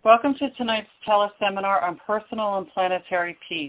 Welcome to tonight's teleseminar on personal and planetary peace.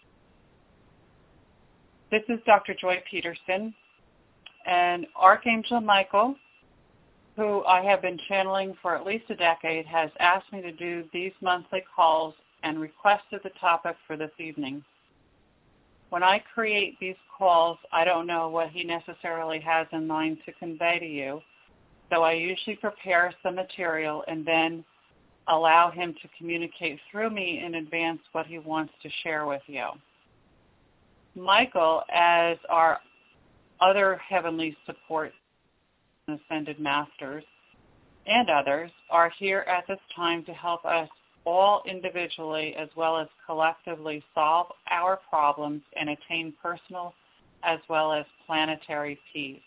This is Dr. Joy Peterson, and Archangel Michael, who I have been channeling for at least a decade, has asked me to do these monthly calls and requested the topic for this evening. When I create these calls, I don't know what he necessarily has in mind to convey to you, so I usually prepare some material and then allow him to communicate through me in advance what he wants to share with you. Michael, as our other heavenly support ascended masters and others, are here at this time to help us all individually as well as collectively solve our problems and attain personal as well as planetary peace.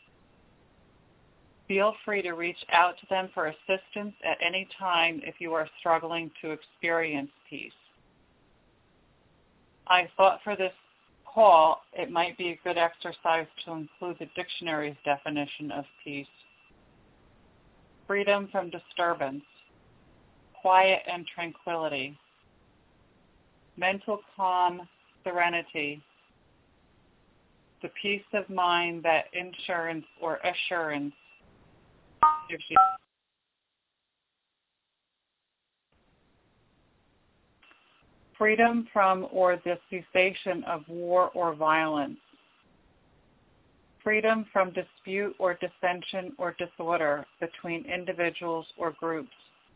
Feel free to reach out to them for assistance at any time if you are struggling to experience peace. I thought for this call it might be a good exercise to include the dictionary's definition of peace. Freedom from disturbance, quiet and tranquility, mental calm, serenity, the peace of mind that insurance or assurance gives you. Freedom from or the cessation of war or violence. Freedom from dispute or dissension or disorder between individuals or groups.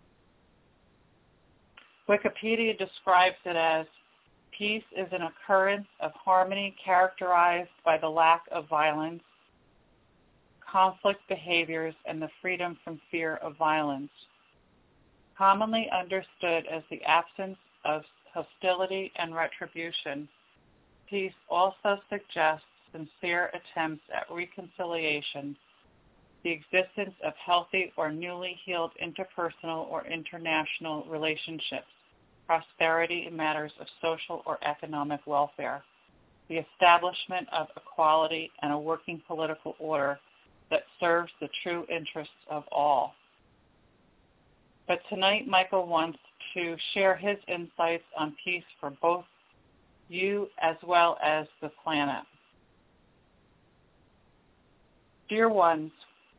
Wikipedia describes it as peace is an occurrence of harmony characterized by the lack of violence, conflict behaviors, and the freedom from fear of violence. Commonly understood as the absence of hostility and retribution, peace also suggests sincere attempts at reconciliation, the existence of healthy or newly healed interpersonal or international relationships, prosperity in matters of social or economic welfare, the establishment of equality and a working political order that serves the true interests of all. But tonight, Michael wants to share his insights on peace for both you as well as the planet. Dear ones,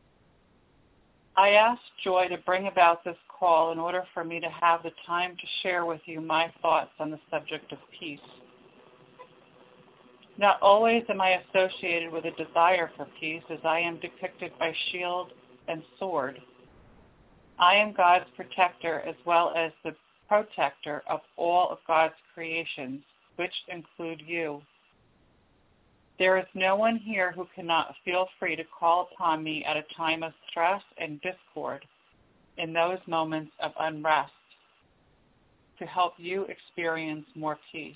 I asked Joy to bring about this call in order for me to have the time to share with you my thoughts on the subject of peace. Not always am I associated with a desire for peace, as I am depicted by shield and sword. I am God's protector as well as the protector of all of God's creations, which include you. There is no one here who cannot feel free to call upon me at a time of stress and discord in those moments of unrest to help you experience more peace.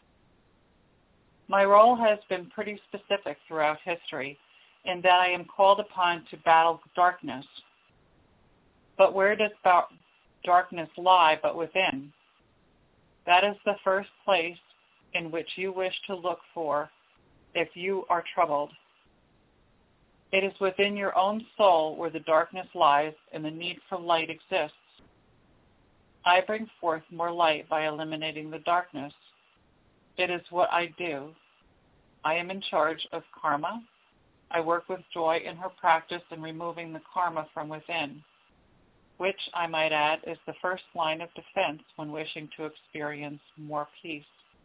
My role has been pretty specific throughout history in that I am called upon to battle darkness. But where does darkness lie but within? That is the first place in which you wish to look for if you are troubled. It is within your own soul where the darkness lies and the need for light exists. I bring forth more light by eliminating the darkness. It is what I do. I am in charge of karma. I work with Joy in her practice in removing the karma from within, which, I might add, is the first line of defense when wishing to experience more peace.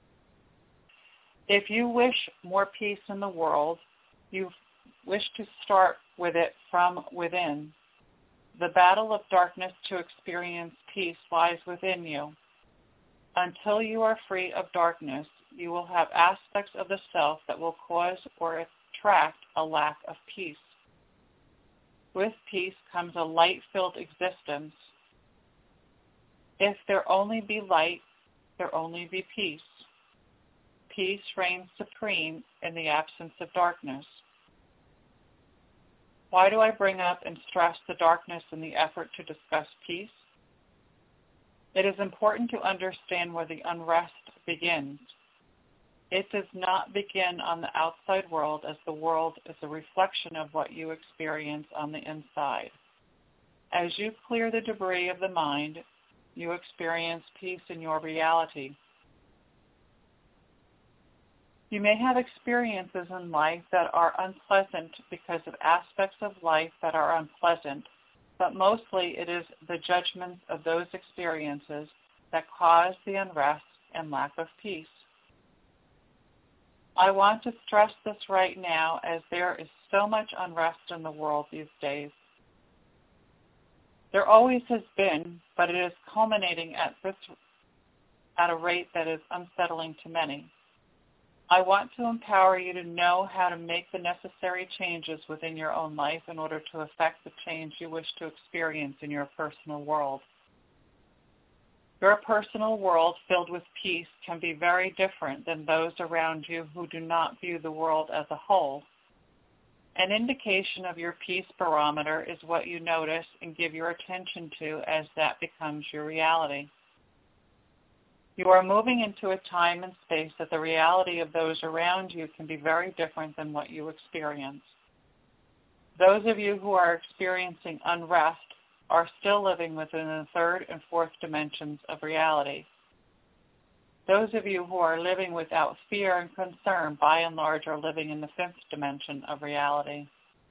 If you wish more peace in the world, you wish to start with it from within. The battle of darkness to experience peace lies within you. Until you are free of darkness, you will have aspects of the self that will cause or attract a lack of peace. With peace comes a light-filled existence. If there only be light, there only be peace. Peace reigns supreme in the absence of darkness. Why do I bring up and stress the darkness in the effort to discuss peace? It is important to understand where the unrest begins. It does not begin on the outside world, as the world is a reflection of what you experience on the inside. As you clear the debris of the mind, you experience peace in your reality. You may have experiences in life that are unpleasant because of aspects of life that are unpleasant, but mostly it is the judgments of those experiences that cause the unrest and lack of peace. I want to stress this right now, as there is so much unrest in the world these days. There always has been, but it is culminating at a rate that is unsettling to many. I want to empower you to know how to make the necessary changes within your own life in order to affect the change you wish to experience in your personal world. Your personal world filled with peace can be very different than those around you who do not view the world as a whole. An indication of your peace barometer is what you notice and give your attention to as that becomes your reality. You are moving into a time and space that the reality of those around you can be very different than what you experience. Those of you who are experiencing unrest are still living within the third and fourth dimensions of reality. Those of you who are living without fear and concern, by and large, are living in the fifth dimension of reality.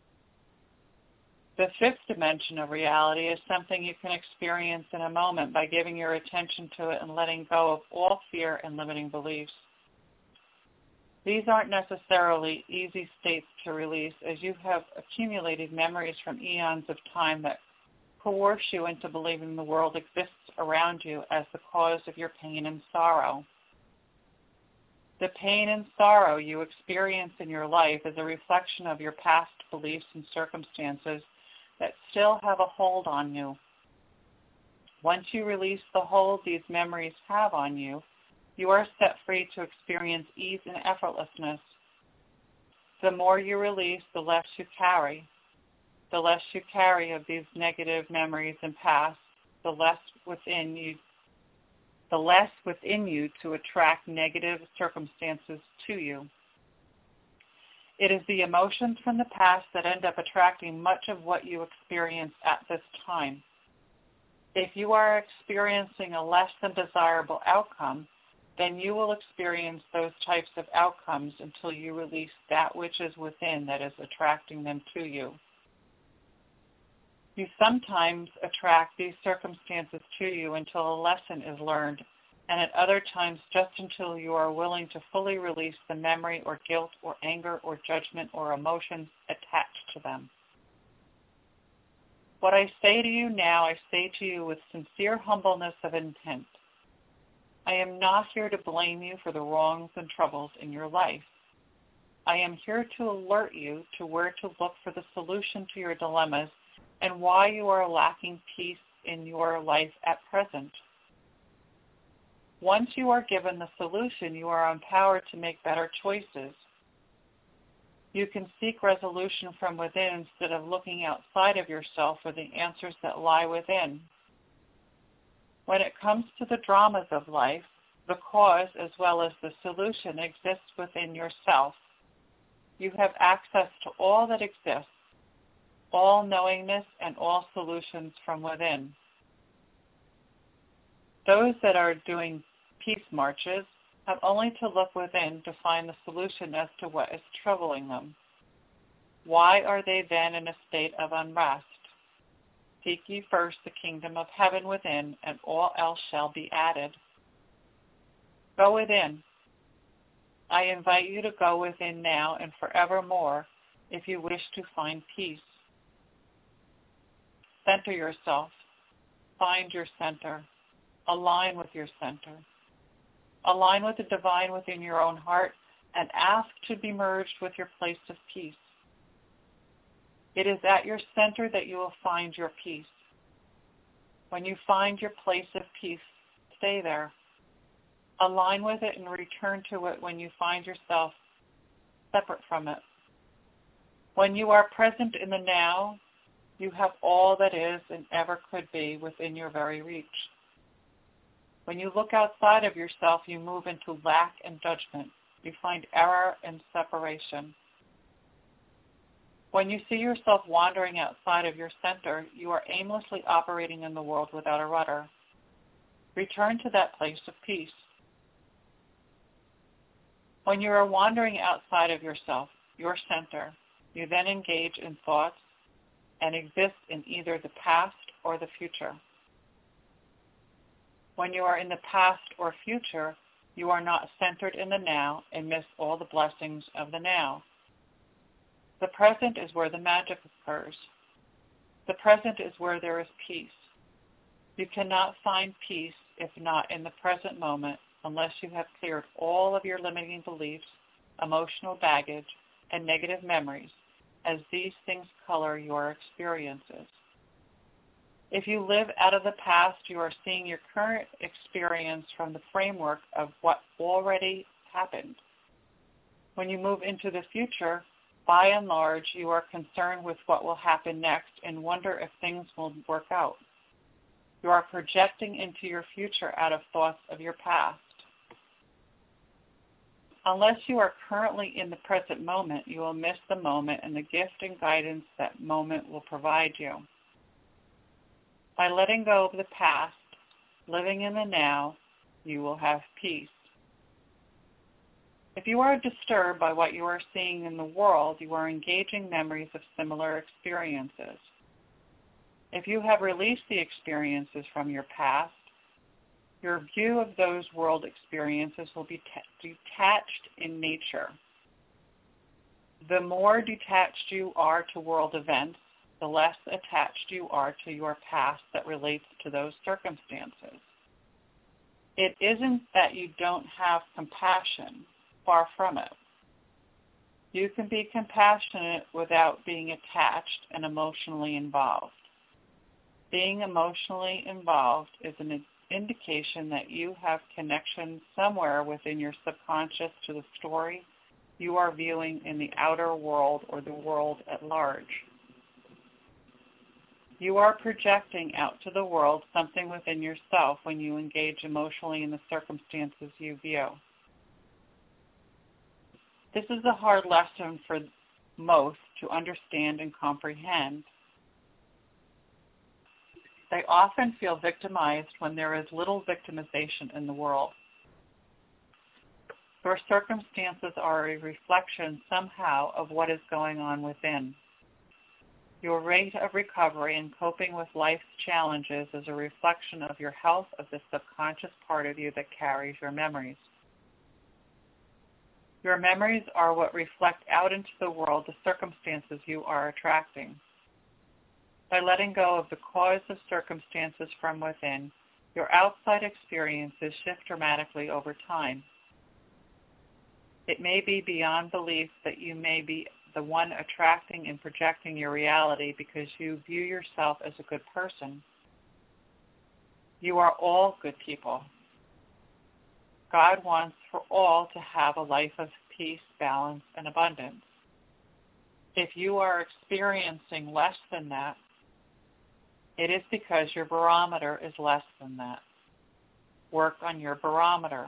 The fifth dimension of reality is something you can experience in a moment by giving your attention to it and letting go of all fear and limiting beliefs. These aren't necessarily easy states to release, as you have accumulated memories from eons of time that coerce you into believing the world exists around you as the cause of your pain and sorrow. The pain and sorrow you experience in your life is a reflection of your past beliefs and circumstances that still have a hold on you. Once you release the hold these memories have on you, you are set free to experience ease and effortlessness. The more you release, the less you carry. The less you carry of these negative memories and past, the less within you to attract negative circumstances to you. It is the emotions from the past that end up attracting much of what you experience at this time. If you are experiencing a less than desirable outcome, then you will experience those types of outcomes until you release that which is within that is attracting them to you. You sometimes attract these circumstances to you until a lesson is learned, and at other times just until you are willing to fully release the memory or guilt or anger or judgment or emotions attached to them. What I say to you now, I say to you with sincere humbleness of intent. I am not here to blame you for the wrongs and troubles in your life. I am here to alert you to where to look for the solution to your dilemmas and why you are lacking peace in your life at present. Once you are given the solution, you are empowered to make better choices. You can seek resolution from within instead of looking outside of yourself for the answers that lie within. When it comes to the dramas of life, the cause as well as the solution exists within yourself. You have access to all that exists, all knowingness and all solutions from within. Those that are doing peace marches have only to look within to find the solution as to what is troubling them. Why are they then in a state of unrest? Seek ye first the kingdom of heaven within, and all else shall be added. Go within. I invite you to go within now and forevermore if you wish to find peace. Center yourself. Find your center. Align with your center. Align with the divine within your own heart and ask to be merged with your place of peace. It is at your center that you will find your peace. When you find your place of peace, stay there. Align with it and return to it when you find yourself separate from it. When you are present in the now, you have all that is and ever could be within your very reach. When you look outside of yourself, you move into lack and judgment. You find error and separation. When you see yourself wandering outside of your center, you are aimlessly operating in the world without a rudder. Return to that place of peace. When you are wandering outside of yourself, your center, you then engage in thoughts and exist in either the past or the future. When you are in the past or future, you are not centered in the now and miss all the blessings of the now. The present is where the magic occurs. The present is where there is peace. You cannot find peace if not in the present moment unless you have cleared all of your limiting beliefs, emotional baggage, and negative memories, as these things color your experiences. If you live out of the past, you are seeing your current experience from the framework of what already happened. When you move into the future, by and large, you are concerned with what will happen next and wonder if things will work out. You are projecting into your future out of thoughts of your past. Unless you are currently in the present moment, you will miss the moment and the gift and guidance that moment will provide you. By letting go of the past, living in the now, you will have peace. If you are disturbed by what you are seeing in the world, you are engaging memories of similar experiences. If you have released the experiences from your past, your view of those world experiences will be detached in nature. The more detached you are to world events, the less attached you are to your past that relates to those circumstances. It isn't that you don't have compassion, far from it. You can be compassionate without being attached and emotionally involved. Being emotionally involved is an indication that you have connection somewhere within your subconscious to the story you are viewing in the outer world or the world at large. You are projecting out to the world something within yourself when you engage emotionally in the circumstances you view. This is a hard lesson for most to understand and comprehend. They often feel victimized when there is little victimization in the world. Your circumstances are a reflection somehow of what is going on within. Your rate of recovery and coping with life's challenges is a reflection of your health of the subconscious part of you that carries your memories. Your memories are what reflect out into the world the circumstances you are attracting. By letting go of the cause of circumstances from within, your outside experiences shift dramatically over time. It may be beyond belief that you may be the one attracting and projecting your reality because you view yourself as a good person. You are all good people. God wants for all to have a life of peace, balance, and abundance. If you are experiencing less than that, it is because your barometer is less than that. Work on your barometer.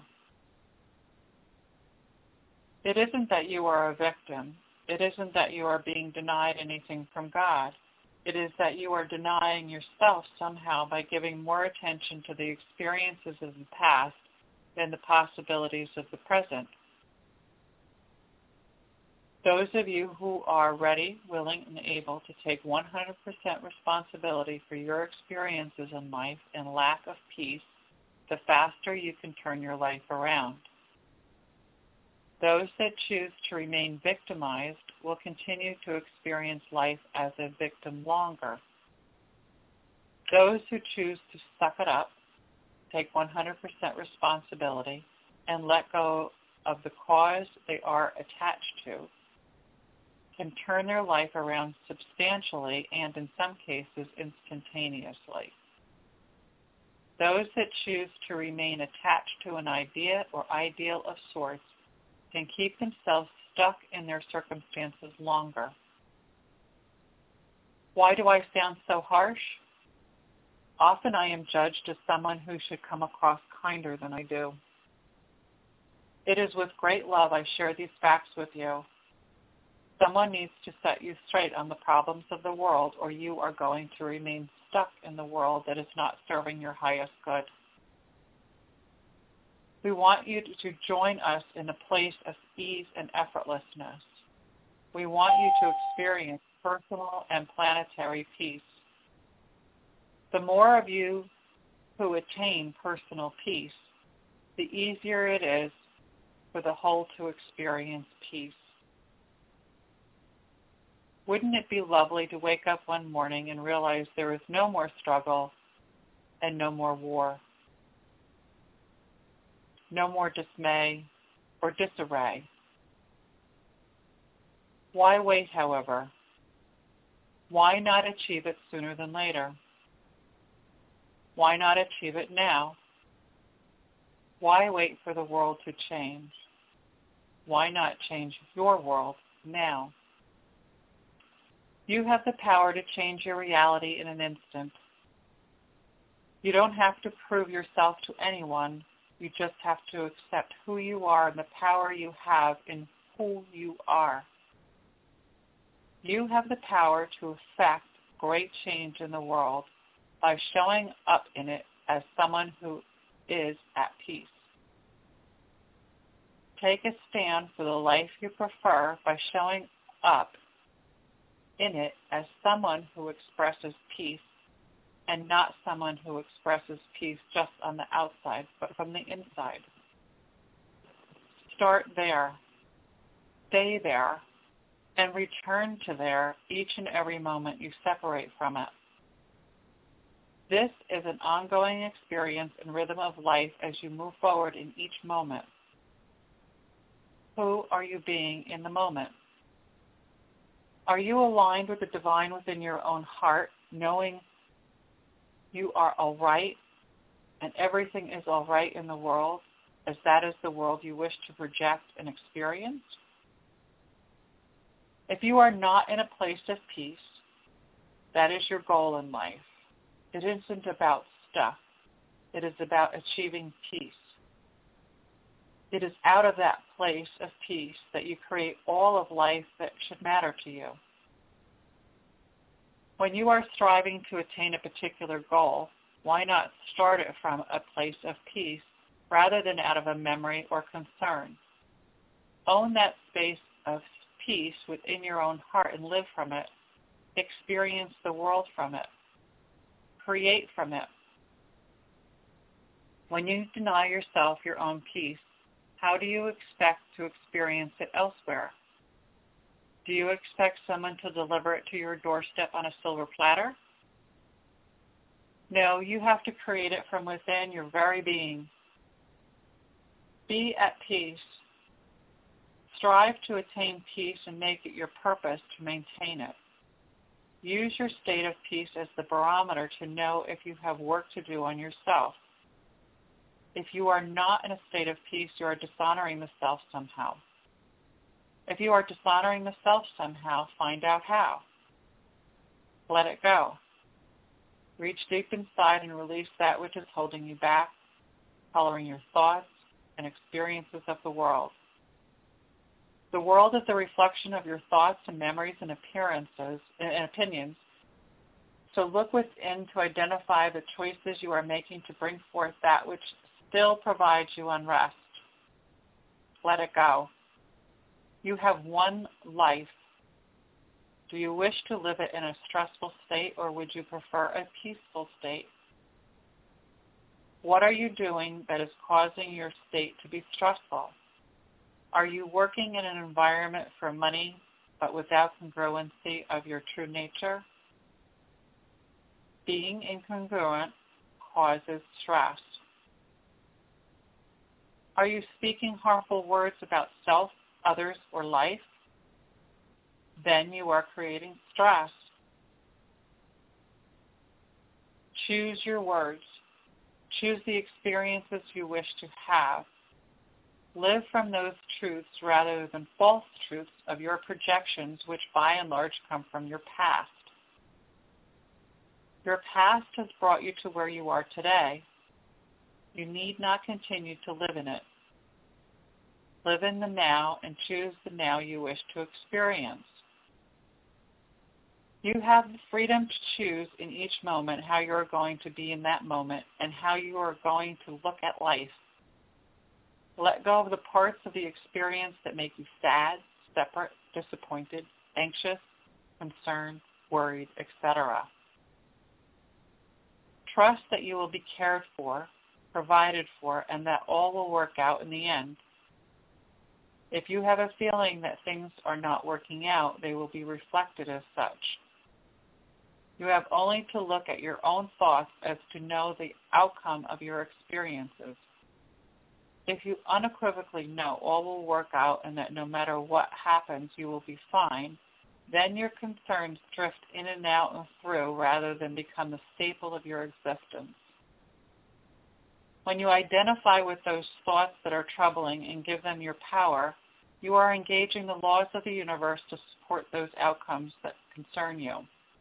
It isn't that you are a victim. It isn't that you are being denied anything from God. It is that you are denying yourself somehow by giving more attention to the experiences of the past than the possibilities of the present. Those of you who are ready, willing, and able to take 100% responsibility for your experiences in life and lack of peace, the faster you can turn your life around. Those that choose to remain victimized will continue to experience life as a victim longer. Those who choose to suck it up, take 100% responsibility, and let go of the cause they are attached to, can turn their life around substantially and in some cases instantaneously. Those that choose to remain attached to an idea or ideal of sorts can keep themselves stuck in their circumstances longer. Why do I sound so harsh? Often I am judged as someone who should come across kinder than I do. It is with great love I share these facts with you. Someone needs to set you straight on the problems of the world, or you are going to remain stuck in the world that is not serving your highest good. We want you to join us in a place of ease and effortlessness. We want you to experience personal and planetary peace. The more of you who attain personal peace, the easier it is for the whole to experience peace. Wouldn't it be lovely to wake up one morning and realize there is no more struggle and no more war, no more dismay or disarray? Why wait, however? Why not achieve it sooner than later? Why not achieve it now? Why wait for the world to change? Why not change your world now? You have the power to change your reality in an instant. You don't have to prove yourself to anyone. You just have to accept who you are and the power you have in who you are. You have the power to effect great change in the world by showing up in it as someone who is at peace. Take a stand for the life you prefer by showing up in it as someone who expresses peace and not someone who expresses peace just on the outside, but from the inside. Start there, stay there, and return to there each and every moment you separate from it. This is an ongoing experience and rhythm of life as you move forward in each moment. Who are you being in the moment? Are you aligned with the divine within your own heart, knowing you are all right and everything is all right in the world, as that is the world you wish to project and experience? If you are not in a place of peace, that is your goal in life. It isn't about stuff. It is about achieving peace. It is out of that place of peace that you create all of life that should matter to you. When you are striving to attain a particular goal, why not start it from a place of peace rather than out of a memory or concern? Own that space of peace within your own heart and live from it. Experience the world from it. Create from it. When you deny yourself your own peace, how do you expect to experience it elsewhere? Do you expect someone to deliver it to your doorstep on a silver platter? No, you have to create it from within your very being. Be at peace. Strive to attain peace and make it your purpose to maintain it. Use your state of peace as the barometer to know if you have work to do on yourself. If you are not in a state of peace, you are dishonoring the self somehow. If you are dishonoring the self somehow, find out how. Let it go. Reach deep inside and release that which is holding you back, coloring your thoughts and experiences of the world. The world is a reflection of your thoughts and memories and appearances and opinions. So look within to identify the choices you are making to bring forth that which still provides you unrest. Let it go. You have one life. Do you wish to live it in a stressful state, or would you prefer a peaceful state? What are you doing that is causing your state to be stressful? Are you working in an environment for money, but without congruency of your true nature? Being incongruent causes stress. Are you speaking harmful words about self, others, or life? Then you are creating stress. Choose your words. Choose the experiences you wish to have. Live from those truths rather than false truths of your projections, which by and large come from your past. Your past has brought you to where you are today. You need not continue to live in it. Live in the now and choose the now you wish to experience. You have the freedom to choose in each moment how you are going to be in that moment and how you are going to look at life. Let go of the parts of the experience that make you sad, separate, disappointed, anxious, concerned, worried, etc. Trust that you will be cared for, provided for, and that all will work out in the end. If you have a feeling that things are not working out, they will be reflected as such. You have only to look at your own thoughts as to know the outcome of your experiences. If you unequivocally know all will work out and that no matter what happens you will be fine, then your concerns drift in and out and through rather than become the staple of your existence. When you identify with those thoughts that are troubling and give them your power, you are engaging the laws of the universe to support those outcomes that concern you.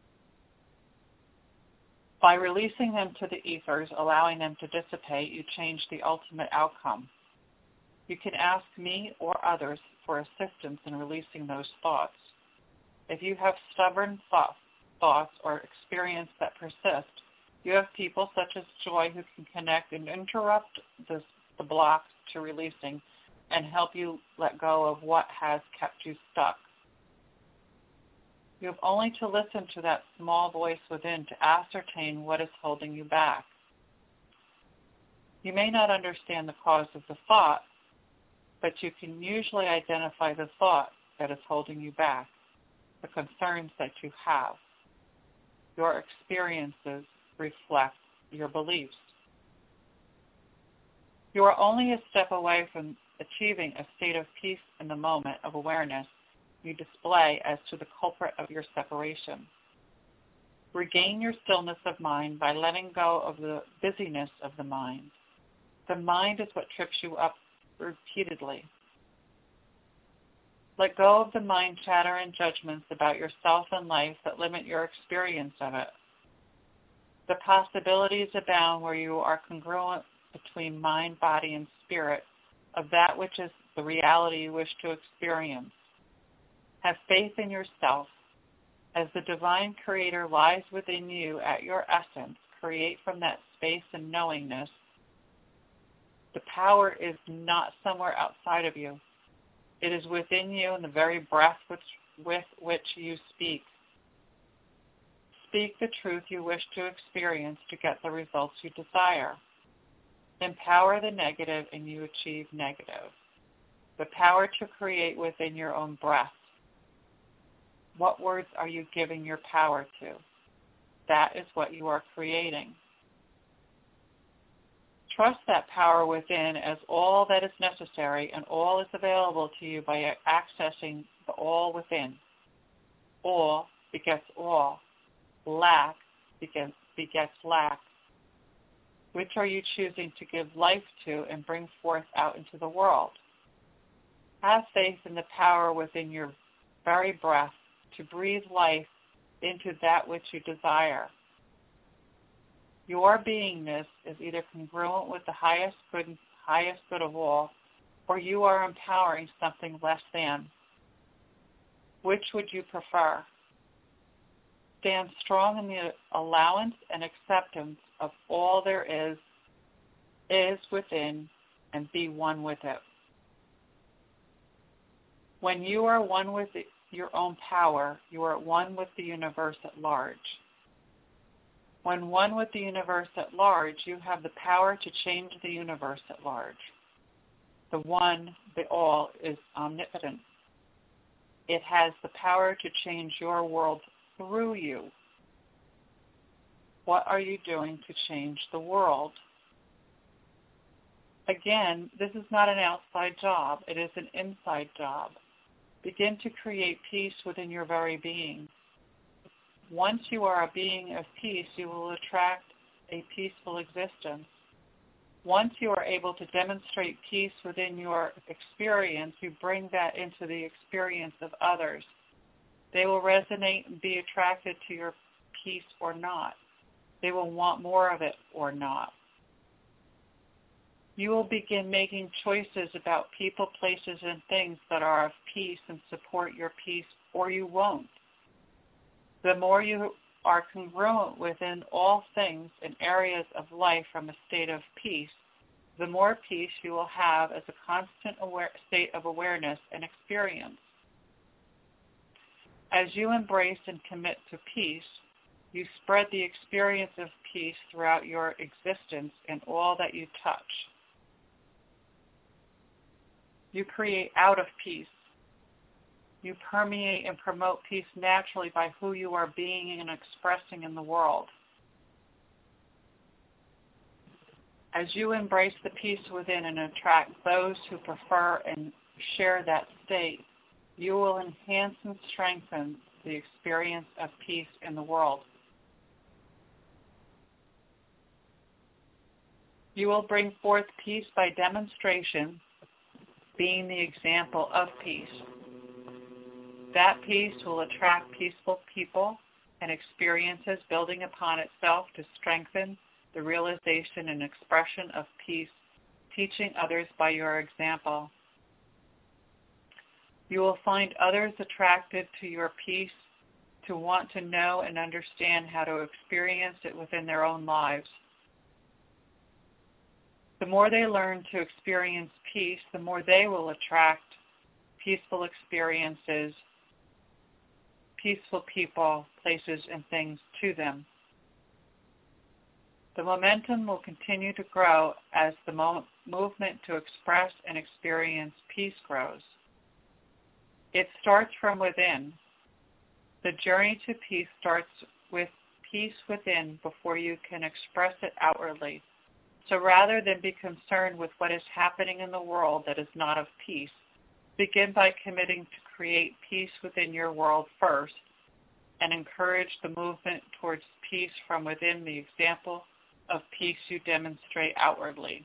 By releasing them to the ethers, allowing them to dissipate, you change the ultimate outcome. You can ask me or others for assistance in releasing those thoughts. If you have stubborn thoughts or experience that persist, you have people such as Joy who can connect and interrupt the blocks to releasing and help you let go of what has kept you stuck. You have only to listen to that small voice within to ascertain what is holding you back. You may not understand the cause of the thought, but you can usually identify the thought that is holding you back, the concerns that you have. Your experiences reflect your beliefs. You are only a step away from achieving a state of peace in the moment of awareness you display as to the culprit of your separation. Regain your stillness of mind by letting go of the busyness of the mind. The mind is what trips you up repeatedly. Let go of the mind chatter and judgments about yourself and life that limit your experience of it. The possibilities abound where you are congruent between mind, body, and spirit of that which is the reality you wish to experience. Have faith in yourself. As the divine creator lies within you at your essence, create from that space and knowingness. The power is not somewhere outside of you. It is within you in the very breath with which you speak. Speak the truth you wish to experience to get the results you desire. Empower the negative and you achieve negative. The power to create within your own breath. What words are you giving your power to? That is what you are creating. Trust that power within as all that is necessary and all is available to you by accessing the all within. All begets all. Lack begets lack. Which are you choosing to give life to and bring forth out into the world? Have faith in the power within your very breath to breathe life into that which you desire. Your beingness is either congruent with the highest good of all, or you are empowering something less than. Which would you prefer? Stand strong in the allowance and acceptance of all there is within, and be one with it. When you are one with your own power, you are one with the universe at large. When one with the universe at large, you have the power to change the universe at large. The one, the all, is omnipotent. It has the power to change your world through you. What are you doing to change the world? Again, this is not an outside job. It is an inside job. Begin to create peace within your very being. Once you are a being of peace, you will attract a peaceful existence. Once you are able to demonstrate peace within your experience, you bring that into the experience of others. They will resonate and be attracted to your peace or not. They will want more of it or not. You will begin making choices about people, places, and things that are of peace and support your peace, or you won't. The more you are congruent within all things and areas of life from a state of peace, the more peace you will have as a constant state of awareness and experience. As you embrace and commit to peace, you spread the experience of peace throughout your existence and all that you touch. You create out of peace. You permeate and promote peace naturally by who you are being and expressing in the world. As you embrace the peace within and attract those who prefer and share that state, you will enhance and strengthen the experience of peace in the world. You will bring forth peace by demonstration, being the example of peace. That peace will attract peaceful people and experiences, building upon itself to strengthen the realization and expression of peace, teaching others by your example. You will find others attracted to your peace, to want to know and understand how to experience it within their own lives. The more they learn to experience peace, the more they will attract peaceful experiences, peaceful people, places, and things to them. The momentum will continue to grow as the movement to express and experience peace grows. It starts from within. The journey to peace starts with peace within before you can express it outwardly. So rather than be concerned with what is happening in the world that is not of peace, begin by committing to create peace within your world first and encourage the movement towards peace from within the example of peace you demonstrate outwardly.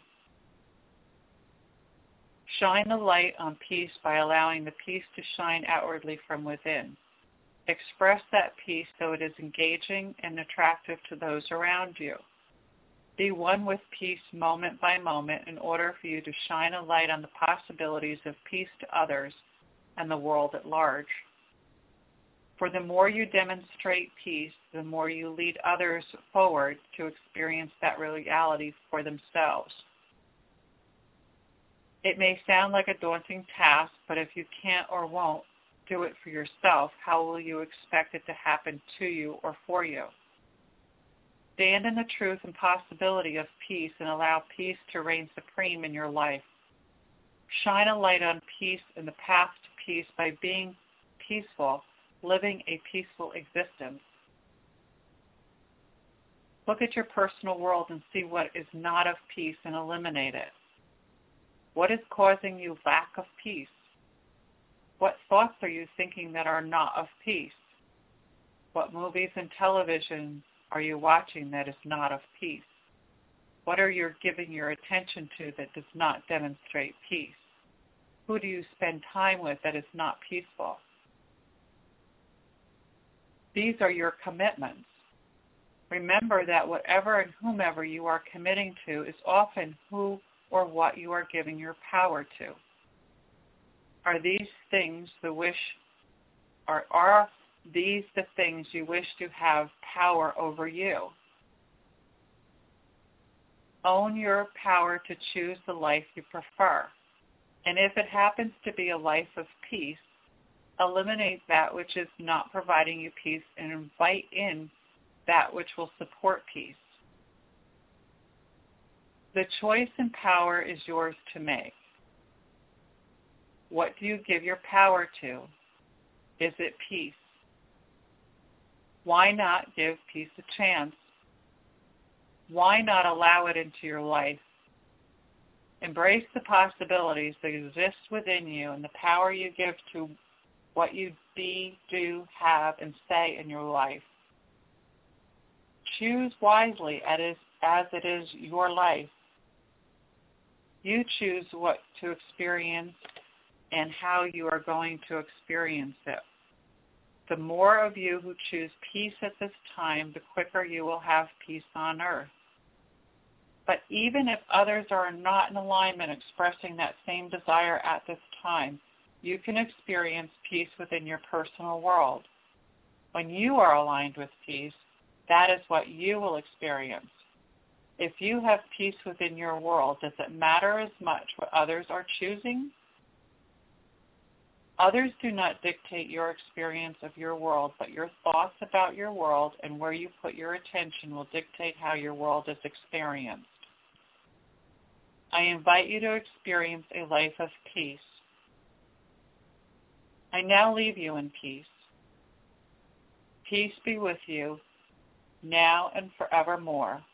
Shine the light on peace by allowing the peace to shine outwardly from within. Express that peace so it is engaging and attractive to those around you. Be one with peace moment by moment in order for you to shine a light on the possibilities of peace to others and the world at large. For the more you demonstrate peace, the more you lead others forward to experience that reality for themselves. It may sound like a daunting task, but if you can't or won't do it for yourself, how will you expect it to happen to you or for you? Stand in the truth and possibility of peace and allow peace to reign supreme in your life. Shine a light on peace and the path to peace by being peaceful, living a peaceful existence. Look at your personal world and see what is not of peace and eliminate it. What is causing you lack of peace? What thoughts are you thinking that are not of peace? What movies and television are you watching that is not of peace? What are you giving your attention to that does not demonstrate peace? Who do you spend time with that is not peaceful? These are your commitments. Remember that whatever and whomever you are committing to is often who or what you are giving your power to. Are these things the things you wish to have power over you? Own your power to choose the life you prefer. And if it happens to be a life of peace, eliminate that which is not providing you peace and invite in that which will support peace. The choice and power is yours to make. What do you give your power to? Is it peace? Why not give peace a chance? Why not allow it into your life? Embrace the possibilities that exist within you and the power you give to what you be, do, have, and say in your life. Choose wisely as it is your life. You choose what to experience and how you are going to experience it. The more of you who choose peace at this time, the quicker you will have peace on earth. But even if others are not in alignment expressing that same desire at this time, you can experience peace within your personal world. When you are aligned with peace, that is what you will experience. If you have peace within your world, does it matter as much what others are choosing? Others do not dictate your experience of your world, but your thoughts about your world and where you put your attention will dictate how your world is experienced. I invite you to experience a life of peace. I now leave you in peace. Peace be with you, now and forevermore.